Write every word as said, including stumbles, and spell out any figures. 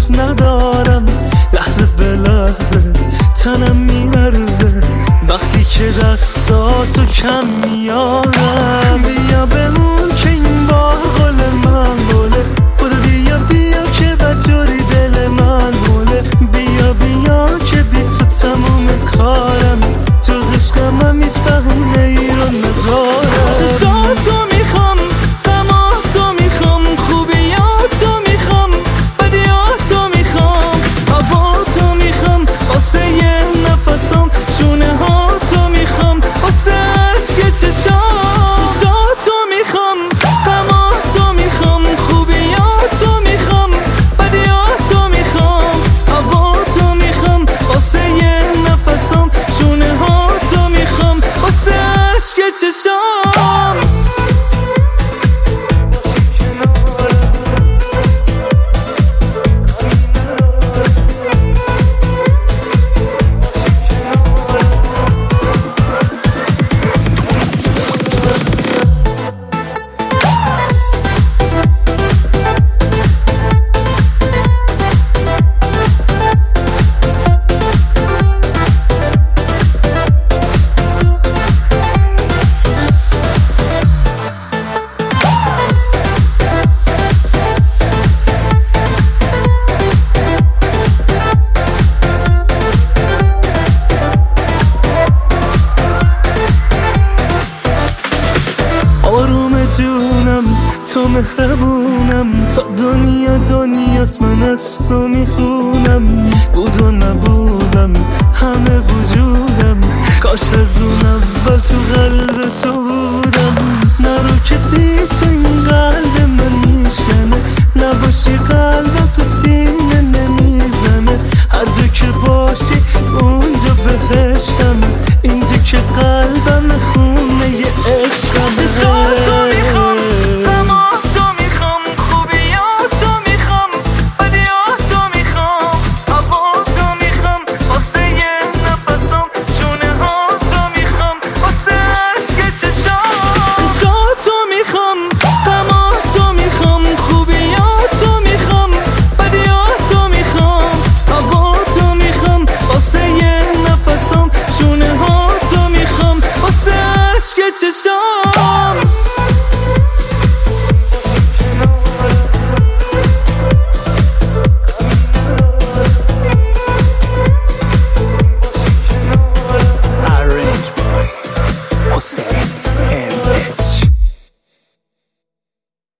دوست ندارم، لحظه به لحظه تنم میلرزه وقتی که دستاتو کم میارم. بیا بمون که این بار قول من گله، برو بیا بیا که بدجوری دل من گله. بیا بیا که بی تو تموم کارم، جز عشقم هیچ بهونه ای رو ندارم. چشاتو میخوام، غماتو میخوام، خوبیاتو میخوام، بدیاتو میخوام، هواتو میخوام واسه یه نفسم، شونه هاتو میخوام واسه عشق چشام. چشاتو میخوام، غماتو میخوام، خوبیاتو میخوام، بدیاتو میخوام، هواتو میخوام واسه یه نفسم، شونه هاتو میخوام واسه عشق چشام. آروم جونم تو مهربونم، تا دنیا دنیاست من از تو میخونم. بود و نبودم همه وجودم، کاش از اون اول تو قلب تو بودم. نرو که بی